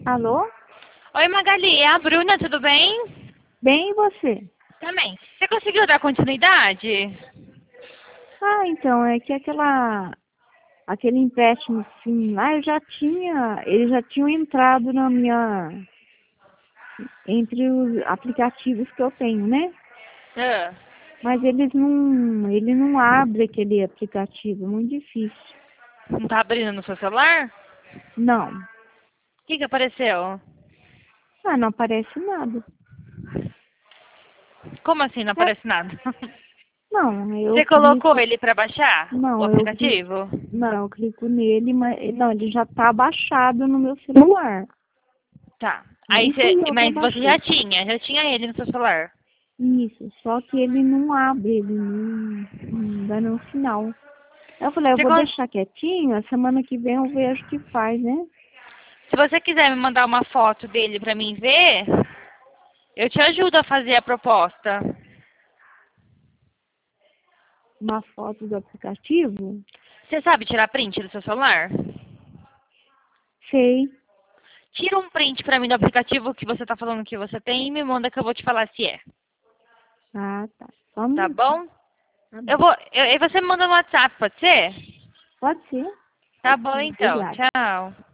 Alô? Oi, Magali, é a Bruna, tudo bem? Bem, e você? Também. Você conseguiu dar continuidade? Ah, então, é que aquele empréstimo sim, lá eles já tinham entrado entre os aplicativos que eu tenho, né? Ah, Mas ele não abre aquele aplicativo, é muito difícil. não tá abrindo no seu celular? Não. O que apareceu? Ah, não aparece nada. Como assim não É, aparece nada? não, Você colocou ele para baixar o não, aplicativo? eu clico nele, mas não, ele já está baixado no meu celular. Tá. Nem fui eu que Mas você já abaixei. tinha ele no seu celular. Isso, só que ele não abre, ele não dá nenhum sinal. Aí eu falei, eu Você vou cons- deixar quietinho, a semana que vem eu vejo o que faz, né? Se você quiser me mandar uma foto dele para mim ver, eu te ajudo a fazer a proposta. Uma foto do aplicativo. Você sabe tirar print do seu celular? Sei. Tira um print pra mim do aplicativo que você tá falando que você tem e me manda que eu vou te falar se é. Ah, tá. Só um Tá minutinho. bom? Tá bom. E você me manda no WhatsApp, pode ser? Pode ser. Tá Pode bom ser. então. Obrigada. Tchau.